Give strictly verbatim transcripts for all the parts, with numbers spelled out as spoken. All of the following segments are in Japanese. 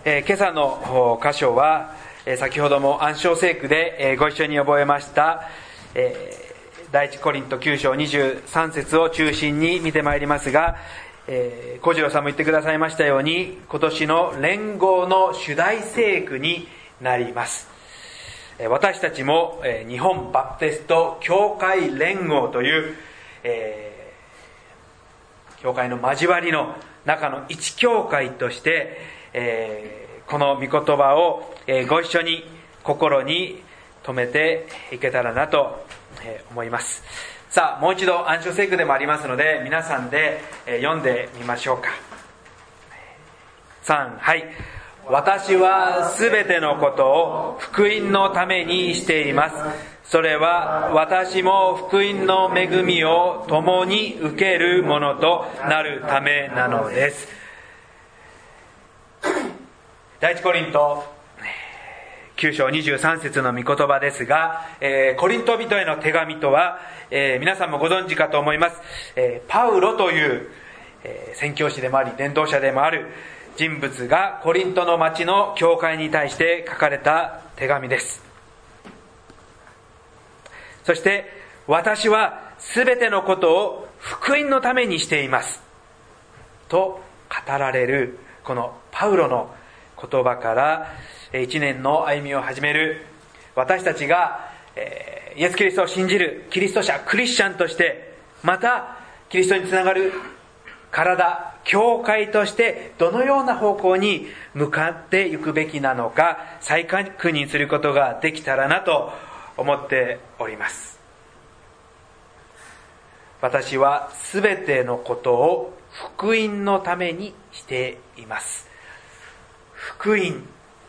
えー、今朝の箇所は、えー、先ほども暗唱聖句で、えー、ご一緒に覚えました、えー、第一コリントきゅう章にじゅうさん節を中心に見てまいりますが、えー、小次郎さんも言ってくださいましたように、今年の連合の主題聖句になります。えー、私たちも、えー、日本バプテスト教会連合という、えー、教会の交わりの中の一教会として、えー、この御言葉を、えー、ご一緒に心に留めていけたらなと、えー、思います。さあ、もう一度暗唱聖句でもありますので、皆さんで、えー、読んでみましょうか。さん、はい。私はすべてのことを福音のためにしています。それは私も福音の恵みを共に受けるものとなるためなのです。第一コリントきゅう章にじゅうさん節の御言葉ですが、えー、コリント人への手紙とは、えー、皆さんもご存知かと思います。えー、パウロという、えー、宣教師でもあり伝道者でもある人物がコリントの町の教会に対して書かれた手紙です。そして私はすべてのことを福音のためにしていますと語られるこのパウロの言葉から一年の歩みを始める私たちがイエス・キリストを信じるキリスト者クリスチャンとして、またキリストにつながる体教会としてどのような方向に向かっていくべきなのか再確認することができたらなと思っております。私はすべてのことを福音のためにしています。福音。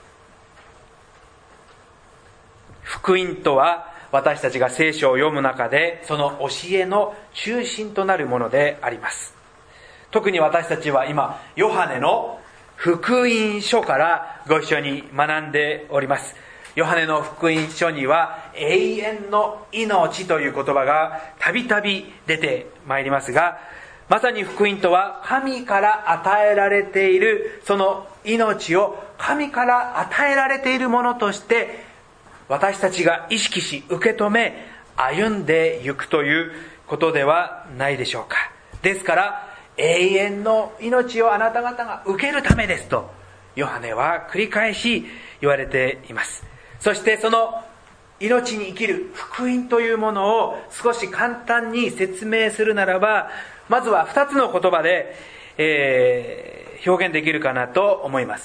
福音とは私たちが聖書を読む中でその教えの中心となるものであります。特に私たちは今ヨハネの福音書からご一緒に学んでおります。ヨハネの福音書には永遠の命という言葉がたびたび出てまいりますが、まさに福音とは神から与えられているその命を神から与えられているものとして私たちが意識し受け止め歩んでいくということではないでしょうか。ですから永遠の命をあなた方が受けるためですとヨハネは繰り返し言われています。そしてその命に生きる福音というものを少し簡単に説明するならば、まずは二つの言葉で、えー、表現できるかなと思います。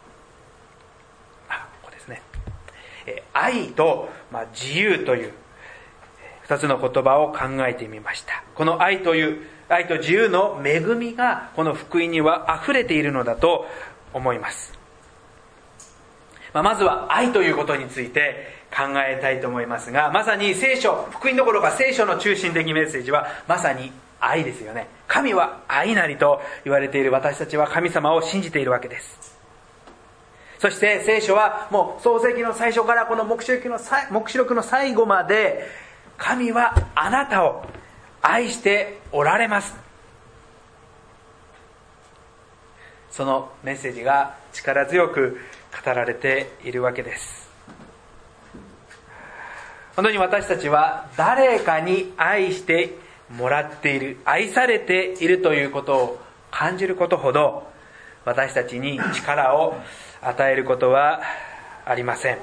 あ、ここですね。えー、愛と、まあ、自由という二つの言葉を考えてみました。この愛という愛と自由の恵みがこの福音には溢れているのだと思います。まあ、まずは愛ということについて考えたいと思いますが、まさに聖書、福音どころか聖書の中心的メッセージはまさに愛ですよね。神は愛なりと言われている私たちは神様を信じているわけです。そして聖書はもう創世記の最初からこの黙示録の黙示録の最後まで、神はあなたを愛しておられます。そのメッセージが力強く語られているわけです。本当に私たちは誰かに愛してもらっている、愛されているということを感じることほど私たちに力を与えることはありません。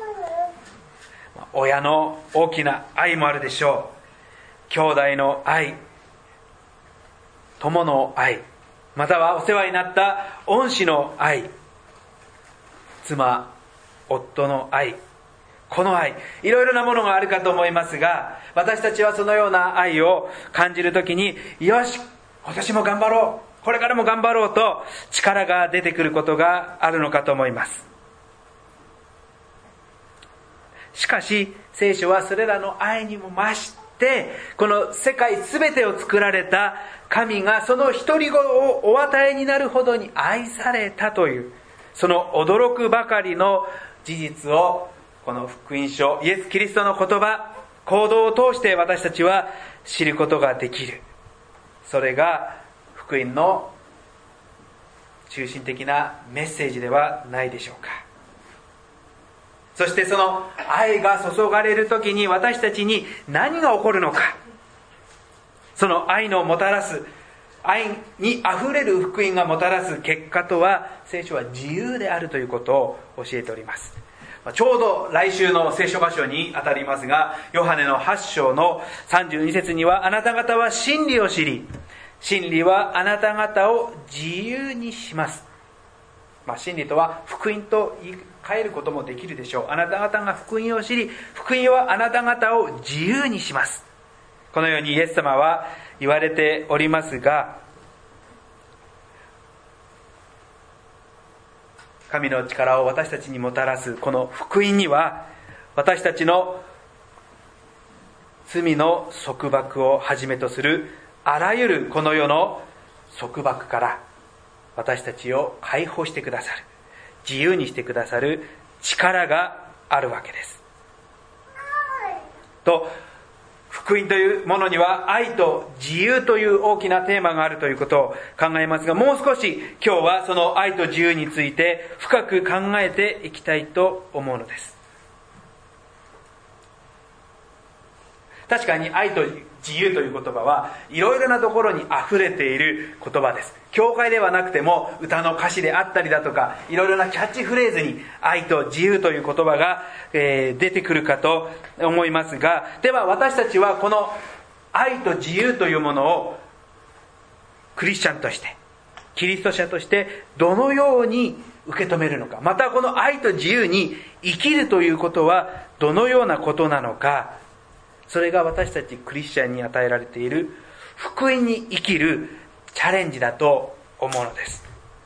親の大きな愛もあるでしょう。兄弟の愛、友の愛、またはお世話になった恩師の愛、妻、夫の愛、この愛、いろいろなものがあるかと思いますが、私たちはそのような愛を感じるときに、よし、今年も頑張ろう、これからも頑張ろうと力が出てくることがあるのかと思います。しかし聖書はそれらの愛にも増して、この世界すべてを作られた神がその一人子をお与えになるほどに愛されたという、その驚くばかりの事実をこの福音書、イエス・キリストの言葉、行動を通して私たちは知ることができる。それが福音の中心的なメッセージではないでしょうか。そしてその愛が注がれるときに私たちに何が起こるのか、その愛のもたらす、愛にあふれる福音がもたらす結果とは、聖書は自由であるということを教えております。ちょうど来週の聖書箇所にあたりますが、ヨハネのはち章のさんじゅうに節には、あなた方は真理を知り、真理はあなた方を自由にします。まあ、真理とは福音と言い換えることもできるでしょう。あなた方が福音を知り、福音はあなた方を自由にします。このようにイエス様は言われておりますが、神の力を私たちにもたらすこの福音には、私たちの罪の束縛をはじめとするあらゆるこの世の束縛から私たちを解放してくださる、自由にしてくださる力があるわけです。と、福音というものには愛と自由という大きなテーマがあるということを考えますが、もう少し今日はその愛と自由について深く考えていきたいと思うのです。確かに愛と自由という言葉はいろいろなところに溢れている言葉です。教会ではなくても歌の歌詞であったりだとか、いろいろなキャッチフレーズに愛と自由という言葉が、えー、出てくるかと思いますが、では私たちはこの愛と自由というものをクリスチャンとして、キリスト者としてどのように受け止めるのか、またこの愛と自由に生きるということはどのようなことなのか、それが私たちクリスチャンに与えられている福音に生きるチャレンジだと思うのです。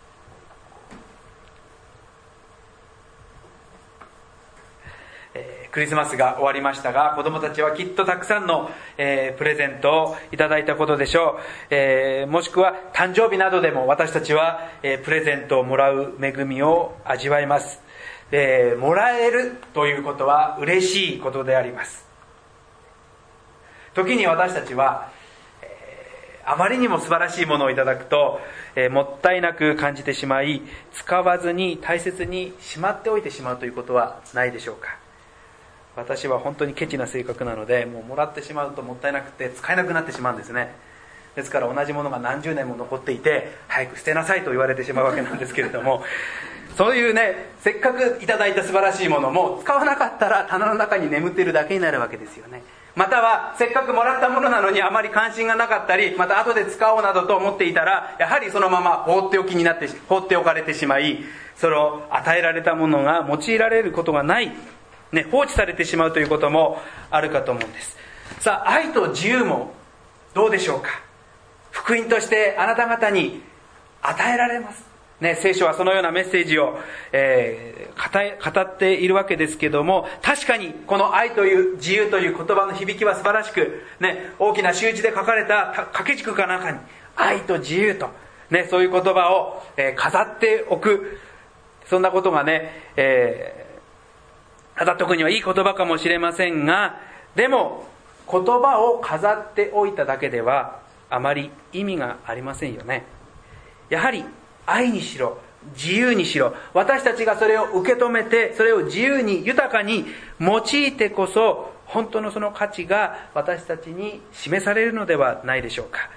えー、クリスマスが終わりましたが、子供たちはきっとたくさんの、えー、プレゼントをいただいたことでしょう。えー、もしくは誕生日などでも私たちは、えー、プレゼントをもらう恵みを味わいます。えー、もらえるということは嬉しいことであります。時に私たちは、えー、あまりにも素晴らしいものをいただくと、えー、もったいなく感じてしまい、使わずに大切にしまっておいてしまうということはないでしょうか。私は本当にケチな性格なので、もうもらってしまうともったいなくて使えなくなってしまうんですね。ですから同じものが何十年も残っていて、早く捨てなさいと言われてしまうわけなんですけれども、そういうね、せっかくいただいた素晴らしいものも使わなかったら棚の中に眠っているだけになるわけですよね。またはせっかくもらったものなのにあまり関心がなかったり、また後で使おうなどと思っていたら、やはりそのまま放っておきになって放っておかれてしまい、その与えられたものが用いられることがない、ね、放置されてしまうということもあるかと思うんです。さあ、愛と自由もどうでしょうか。福音としてあなた方に与えられます、ね、聖書はそのようなメッセージを、えー、語っているわけですけども、確かにこの愛という自由という言葉の響きは素晴らしく、ね、大きな習字で書かれた掛け軸かなんかに愛と自由と、ね、そういう言葉を、えー、飾っておく、そんなことがね、えー、飾っておくにはいい言葉かもしれませんが、でも言葉を飾っておいただけではあまり意味がありませんよね。やはり愛にしろ自由にしろ、私たちがそれを受け止めて、それを自由に豊かに用いてこそ、本当のその価値が私たちに示されるのではないでしょうか。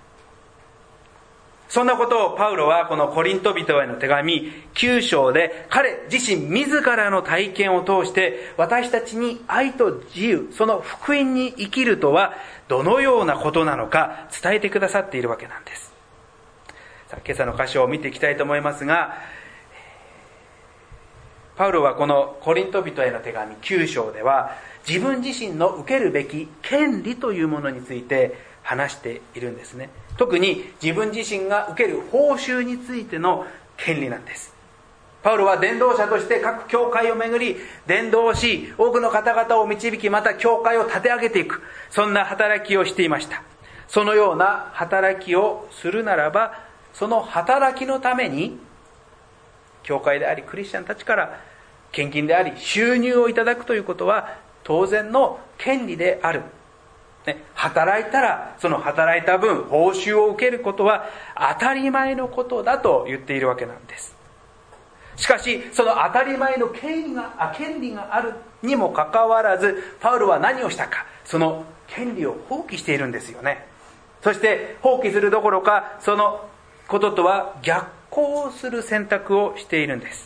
そんなことをパウロはこのコリント人への手紙きゅう章で、彼自身自らの体験を通して私たちに愛と自由、その福音に生きるとはどのようなことなのか伝えてくださっているわけなんです。さあ、今朝の箇所を見ていきたいと思いますが、パウロはこのコリント人への手紙きゅう章では、自分自身の受けるべき権利というものについて話しているんですね。特に自分自身が受ける報酬についての権利なんです。パウロは伝道者として各教会を巡り伝道し、多くの方々を導き、また教会を立て上げていく、そんな働きをしていました。そのような働きをするならば、その働きのために教会でありクリスチャンたちから献金であり収入をいただくということは当然の権利である。 ね、働いたらその働いた分報酬を受けることは当たり前のことだと言っているわけなんです。しかしその当たり前の権利が、あ、権利があるにもかかわらず、パウロは何をしたか、その権利を放棄しているんですよね。そして放棄するどころか、そのこととは逆行する選択をしているんです。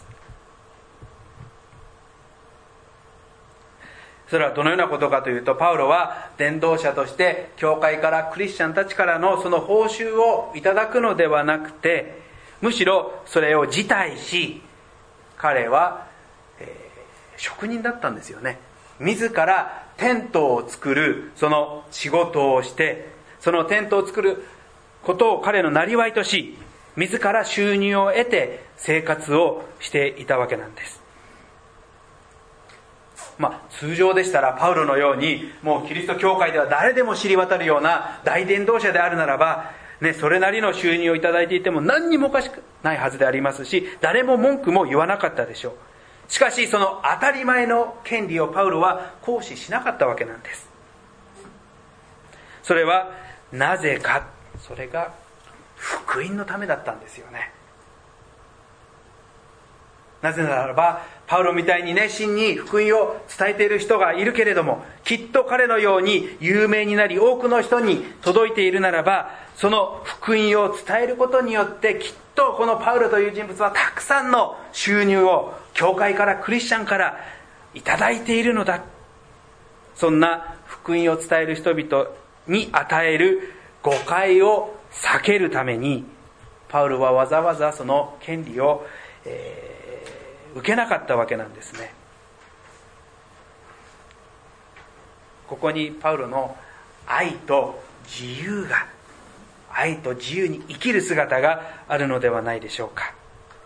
それはどのようなことかというと、パウロは伝道者として教会からクリスチャンたちからのその報酬をいただくのではなくて、むしろそれを辞退し、彼は、えー、職人だったんですよね。自らテントを作るその仕事をして、そのテントを作ることを彼の生業とし、自ら収入を得て生活をしていたわけなんです。まあ、通常でしたらパウロのようにもうキリスト教会では誰でも知り渡るような大伝道者であるならば、ね、それなりの収入をいただいていても何にもおかしくないはずでありますし、誰も文句も言わなかったでしょう。しかしその当たり前の権利をパウロは行使しなかったわけなんです。それはなぜか、それが福音のためだったんですよね。なぜならば、パウロみたいに熱心に福音を伝えている人がいるけれども、きっと彼のように有名になり多くの人に届いているならば、その福音を伝えることによってきっとこのパウロという人物はたくさんの収入を教会からクリスチャンからいただいているのだ。そんな福音を伝える人々に与える誤解を避けるために、パウロはわざわざその権利を、えー受けなかったわけなんですね。ここにパウロの愛と自由が、愛と自由に生きる姿があるのではないでしょうか。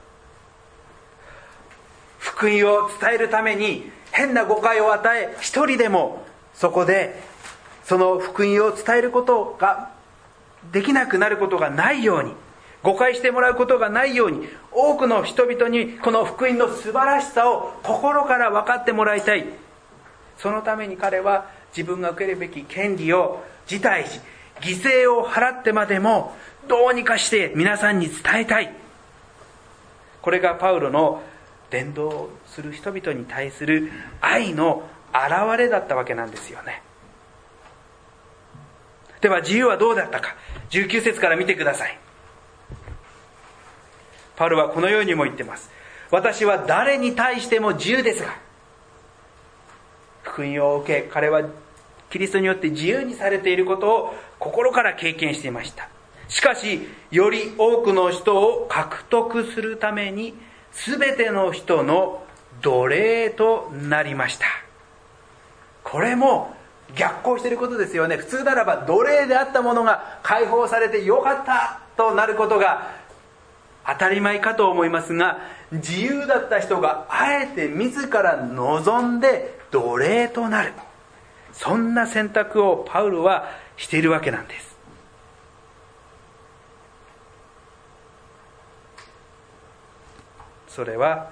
福音を伝えるために変な誤解を与え、一人でもそこでその福音を伝えることができなくなることがないように、誤解してもらうことがないように、多くの人々にこの福音の素晴らしさを心から分かってもらいたい。そのために彼は自分が受けるべき権利を辞退し、犠牲を払ってまでもどうにかして皆さんに伝えたい。これがパウロの伝道する人々に対する愛の表れだったわけなんですよね。では自由はどうだったか、じゅうきゅう節から見てください。パウロはこのようにも言っています。私は誰に対しても自由ですが、福音を受け、彼はキリストによって自由にされていることを心から経験していました。しかし、より多くの人を獲得するために、すべての人の奴隷となりました。これも逆行していることですよね。普通ならば奴隷であったものが解放されてよかったとなることが当たり前かと思いますが、自由だった人があえて自ら望んで奴隷となる、そんな選択をパウロはしているわけなんです。それは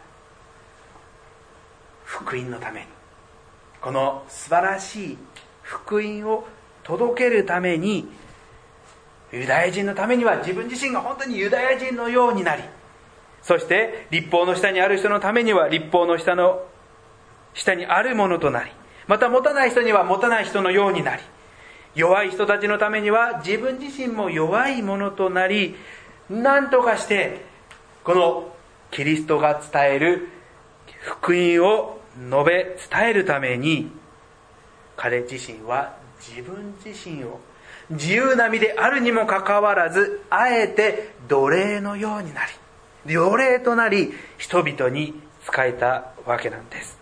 福音のために、この素晴らしい福音を届けるために、ユダヤ人のためには自分自身が本当にユダヤ人のようになり、そして律法の下にある人のためには律法の下の下にあるものとなり、また持たない人には持たない人のようになり、弱い人たちのためには自分自身も弱いものとなり、何とかしてこのキリストが伝える福音を述べ伝えるために、彼自身は自分自身を自由な身であるにもかかわらず、あえて奴隷のようになり、奴隷となり人々に仕えたわけなんです。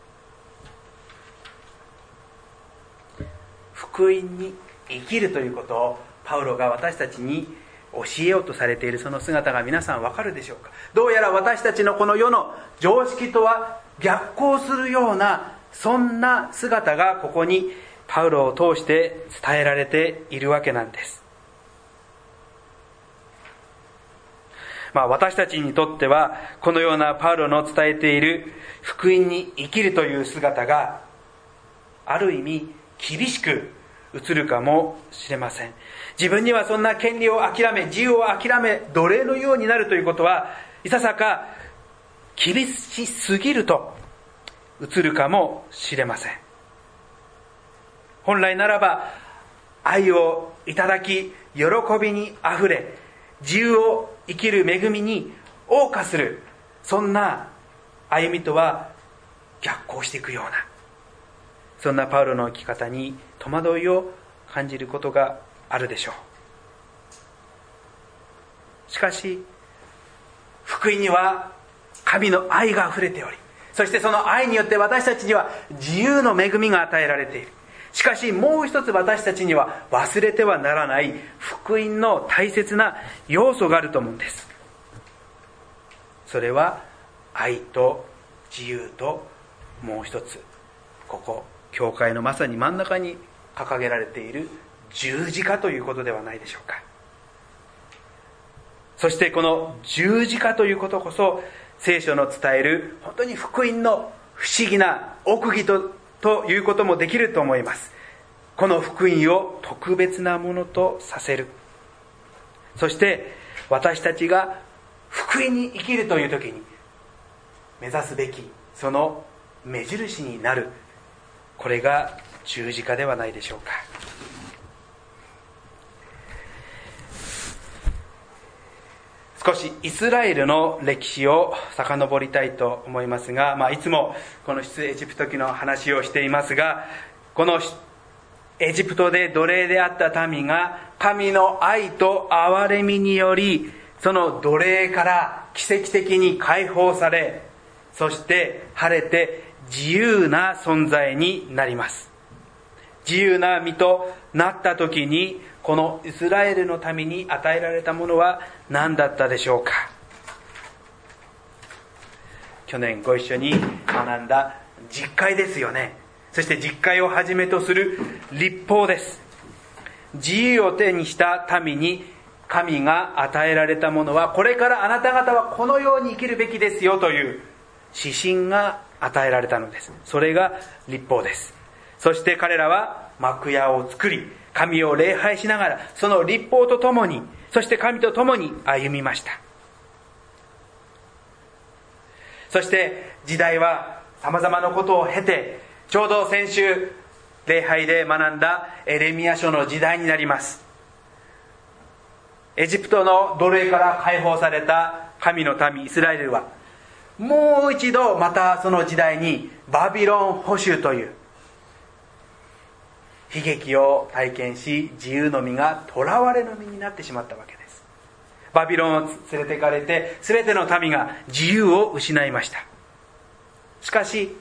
福音に生きるということをパウロが私たちに教えようとされているその姿が皆さんわかるでしょうか。どうやら私たちのこの世の常識とは逆行するような、そんな姿がここにパウロを通して伝えられているわけなんです。まあ私たちにとってはこのようなパウロの伝えている福音に生きるという姿がある意味厳しく移るかもしれません。自分にはそんな権利を諦め、自由を諦め、奴隷のようになるということは、いささか厳しすぎると映るかもしれません。本来ならば愛をいただき、喜びにあふれ、自由を生きる恵みに謳歌する、そんな歩みとは逆行していくような、そんなパウロの生き方に戸惑いを感じることがあるでしょう。しかし福音には神の愛があふれており、そしてその愛によって私たちには自由の恵みが与えられている。しかしもう一つ私たちには忘れてはならない福音の大切な要素があると思うんです。それは愛と自由と、もう一つ、ここ教会のまさに真ん中に掲げられている十字架ということではないでしょうか。そしてこの十字架ということこそ、聖書の伝える本当に福音の不思議な奥義とということもできると思います。この福音を特別なものとさせる。そして私たちが福音に生きるという時に目指すべきその目印になる、これが十字架ではないでしょうか。少しイスラエルの歴史を遡りたいと思いますが、まあ、いつもこの出エジプト記の話をしていますが、このエジプトで奴隷であった民が神の愛と憐れみにより、その奴隷から奇跡的に解放され、そして晴れて自由な存在になります。自由な身となった時に、このイスラエルのために与えられたものは何だったでしょうか。去年ご一緒に学んだ実会ですよね。そして実会をはじめとする律法です。自由を手にした民に神が与えられたものは、これからあなた方はこのように生きるべきですよという指針が与えられたのです。それが律法です。そして彼らは幕屋を作り、神を礼拝しながら、その律法とともに、そして神とともに歩みました。そして時代は様々なことを経て、ちょうど先週礼拝で学んだエレミヤ書の時代になります。エジプトの奴隷から解放された神の民イスラエルは、もう一度またその時代にバビロン捕囚という悲劇を体験し、自由の身が囚われの身になってしまったわけです。バビロンを連れて行かれて、全ての民が自由を失いました。しかし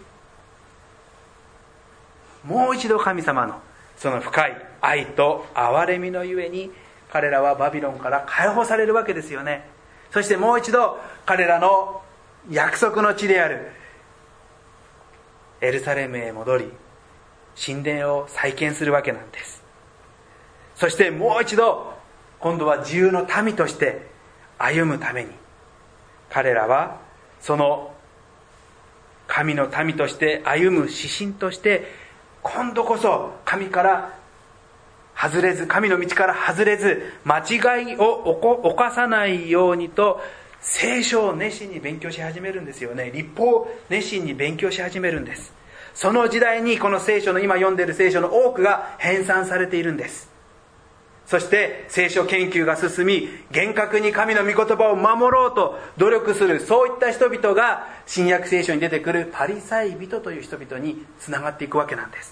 もう一度神様のその深い愛と憐れみのゆえに、彼らはバビロンから解放されるわけですよね。そしてもう一度彼らの約束の地であるエルサレムへ戻り、神殿を再建するわけなんです。そしてもう一度今度は自由の民として歩むために、彼らはその神の民として歩む指針として、今度こそ神から外れず、神の道から外れず、間違いを犯さないようにと聖書を熱心に勉強し始めるんですよね。律法を熱心に勉強し始めるんです。その時代にこの聖書の、今読んでいる聖書の多くが編纂されているんです。そして聖書研究が進み、厳格に神の御言葉を守ろうと努力する、そういった人々が新約聖書に出てくるパリサイ人という人々につながっていくわけなんです。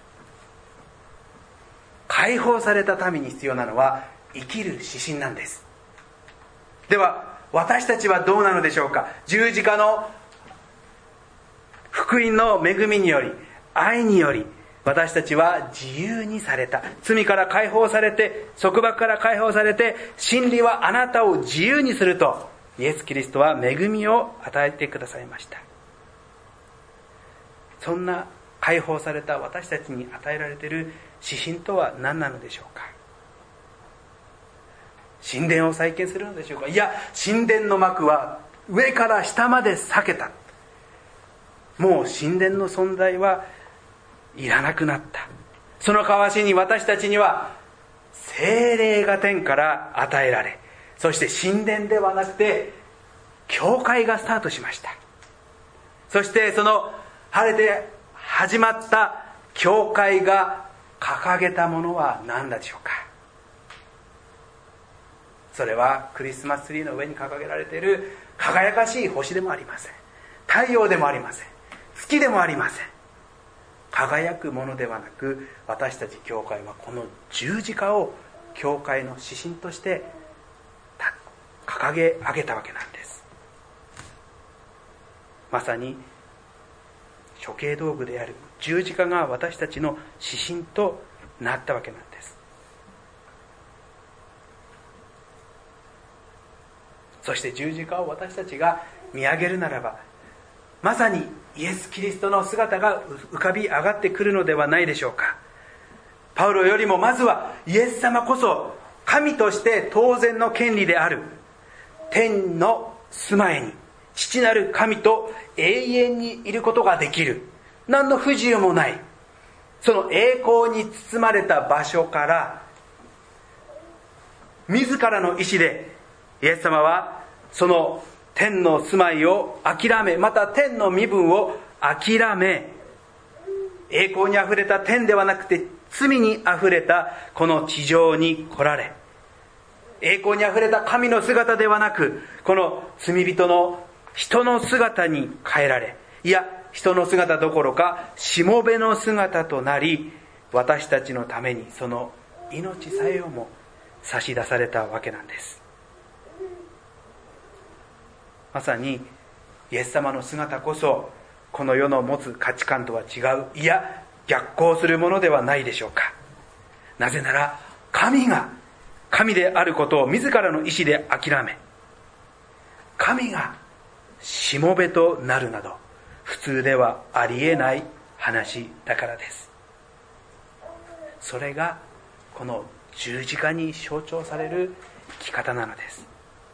解放された民に必要なのは生きる指針なんです。では私たちはどうなのでしょうか。十字架の福音の恵みにより、愛により、私たちは自由にされた。罪から解放されて、束縛から解放されて、真理はあなたを自由にすると、イエス・キリストは恵みを与えてくださいました。そんな解放された私たちに与えられている指針とは何なのでしょうか。神殿を再建するのでしょうか。いや、神殿の幕は上から下まで裂けた。もう神殿の存在はいらなくなった。 その代わしに私たちには聖霊が天から与えられ、そして神殿ではなくて教会がスタートしました。そしてその晴れて始まった教会が掲げたものは何でしょうか。それはクリスマスツリーの上に掲げられている輝かしい星でもありません。太陽でもありません。月でもありません。輝くものではなく、私たち教会はこの十字架を教会の指針として掲げ上げたわけなんです。まさに処刑道具である十字架が私たちの指針となったわけなんです。そして十字架を私たちが見上げるならば、まさにイエス・キリストの姿が浮かび上がってくるのではないでしょうか。パウロよりもまずはイエス様こそ神として当然の権利である天の住まいに父なる神と永遠にいることができる、何の不自由もないその栄光に包まれた場所から、自らの意志でイエス様はその天の住まいを諦め、また天の身分を諦め、栄光にあふれた天ではなくて罪にあふれたこの地上に来られ、栄光にあふれた神の姿ではなく、この罪人の人の姿に変えられ、いや人の姿どころかしもべの姿となり、私たちのためにその命さえをも差し出されたわけなんです。まさにイエス様の姿こそこの世の持つ価値観とは違う、いや逆行するものではないでしょうか。なぜなら神が神であることを自らの意志で諦め、神がしもべとなるなど普通ではありえない話だからです。それがこの十字架に象徴される生き方なのです。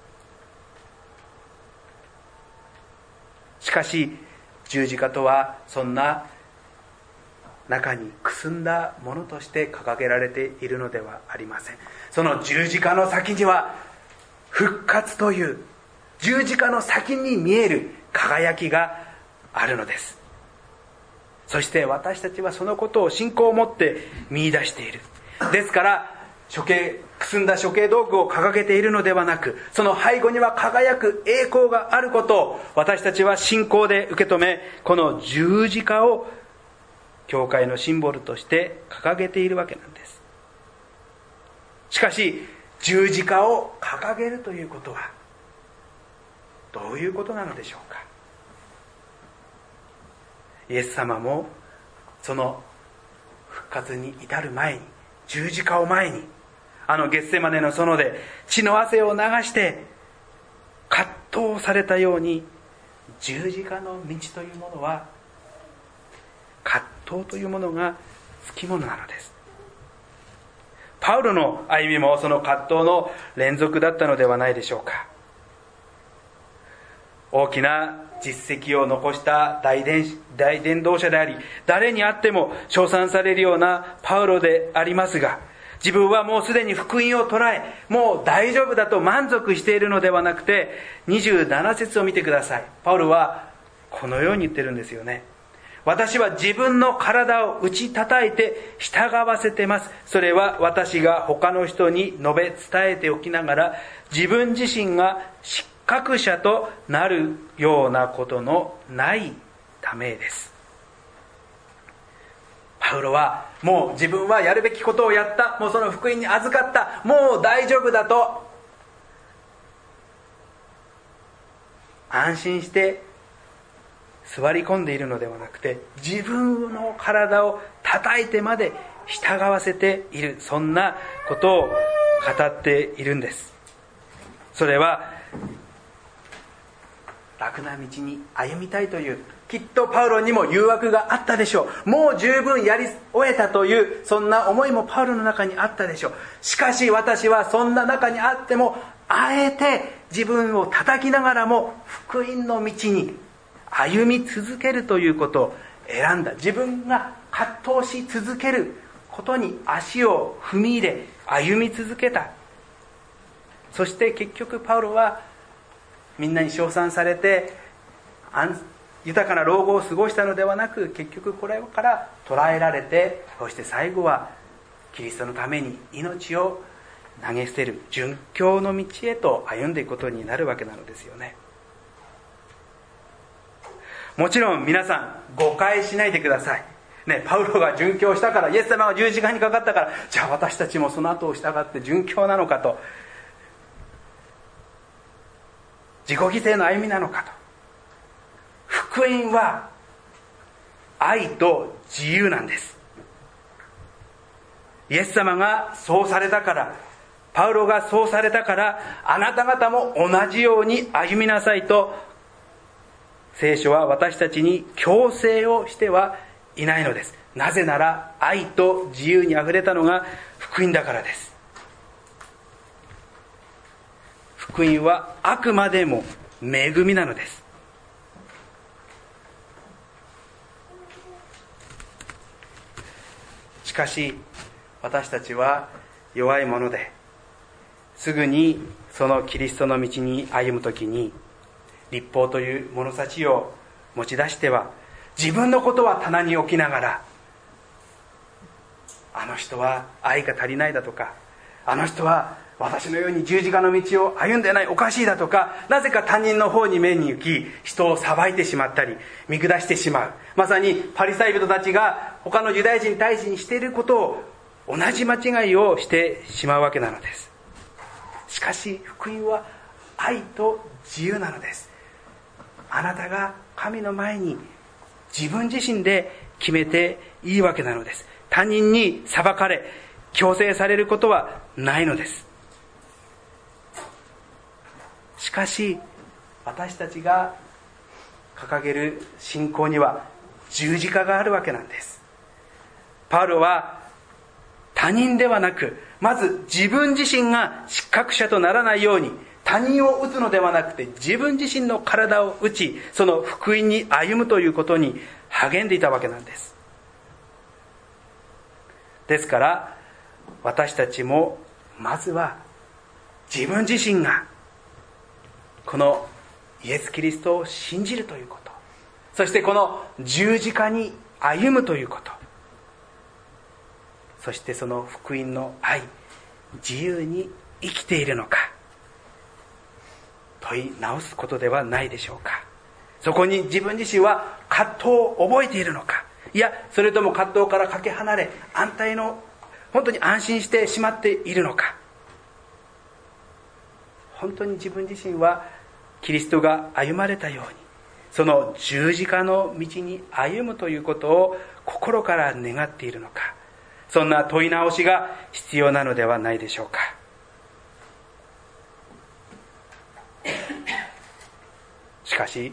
しかし十字架とはそんな中にくすんだものとして掲げられているのではありません。その十字架の先には復活という十字架の先に見える輝きがあるのです。そして私たちはそのことを信仰を持って見出している。ですから処刑くすんだ処刑道具を掲げているのではなく、その背後には輝く栄光があることを私たちは信仰で受け止め、この十字架を教会のシンボルとして掲げているわけなんです。しかし十字架を掲げるということはどういうことなのでしょうか。イエス様もその復活に至る前に、十字架を前に、あのゲッセマネの園で血の汗を流して葛藤されたように、十字架の道というものは葛藤というものがつきものなのです。パウロの歩みもその葛藤の連続だったのではないでしょうか。大きな実績を残した大伝大伝道者であり、誰に会っても称賛されるようなパウロでありますが、自分はもうすでに福音を捉え、もう大丈夫だと満足しているのではなくて、にじゅうなな節を見てください。パウロはこのように言ってるんですよね。私は自分の体を打ち叩いて従わせてます。それは私が他の人に述べ伝えておきながら、自分自身が失格者となるようなことのないためです。パウロはもう自分はやるべきことをやった、もうその福音に預かった、もう大丈夫だと安心して座り込んでいるのではなくて、自分の体を叩いてまで従わせている、そんなことを語っているんです。それは楽な道に歩みたいという、きっとパウロにも誘惑があったでしょう。もう十分やり終えたというそんな思いもパウロの中にあったでしょう。しかし私はそんな中にあっても、あえて自分を叩きながらも福音の道に歩み続けるということを選んだ。自分が葛藤し続けることに足を踏み入れ歩み続けた。そして結局パウロはみんなに称賛されて豊かな老後を過ごしたのではなく、結局これから捕らえられて、そして最後はキリストのために命を投げ捨てる殉教の道へと歩んでいくことになるわけなのですよね。もちろん皆さん誤解しないでくださいね。パウロが殉教したから、イエス様が十字架にかかったから、じゃあ私たちもその後を従って殉教なのかと、自己犠牲の歩みなのかと。福音は愛と自由なんです。イエス様がそうされたから、パウロがそうされたから、あなた方も同じように歩みなさいと、聖書は私たちに強制をしてはいないのです。なぜなら愛と自由にあふれたのが福音だからです。福音はあくまでも恵みなのです。しかし私たちは弱いもので、すぐにそのキリストの道に歩むときに、律法という物差しを持ち出しては、自分のことは棚に置きながら、あの人は愛が足りないだとか、あの人は私のように十字架の道を歩んでない、おかしいだとか、なぜか他人の方に目に行き、人を裁いてしまったり見下してしまう。まさにパリサイ人たちが他のユダヤ人に対しにしていることを、同じ間違いをしてしまうわけなのです。しかし福音は愛と自由なのです。あなたが神の前に自分自身で決めていいわけなのです。他人に裁かれ強制されることはないのです。しかし私たちが掲げる信仰には十字架があるわけなんです。パウロは他人ではなく、まず自分自身が失格者とならないように、他人を打つのではなくて自分自身の体を打ち、その福音に歩むということに励んでいたわけなんです。ですから私たちもまずは自分自身がこのイエス・キリストを信じるということ、そしてこの十字架に歩むということ、そしてその福音の愛、自由に生きているのか問い直すことではないでしょうか。そこに自分自身は葛藤を覚えているのか、いやそれとも葛藤からかけ離れ安泰の本当に安心してしまっているのか。本当に自分自身はキリストが歩まれたように、その十字架の道に歩むということを心から願っているのか。そんな問い直しが必要なのではないでしょうか。しかし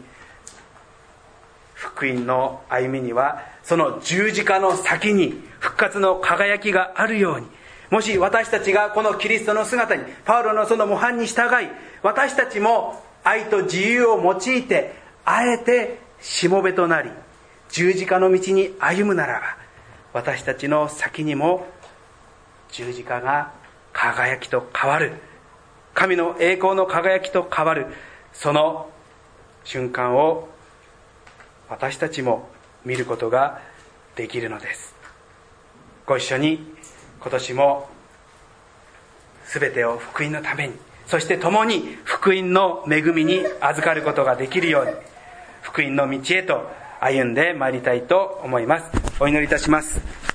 福音の歩みにはその十字架の先に復活の輝きがあるように、もし私たちがこのキリストの姿に、パウロのその模範に従い、私たちも愛と自由を用いてあえてしもべとなり十字架の道に歩むならば、私たちの先にも十字架が輝きと変わる、神の栄光の輝きと変わる、その瞬間を私たちも見ることができるのです。ご一緒に今年も全てを福音のために、そして共に福音の恵みに預かることができるように、福音の道へと歩んでまいりたいと思います。お祈りいたします。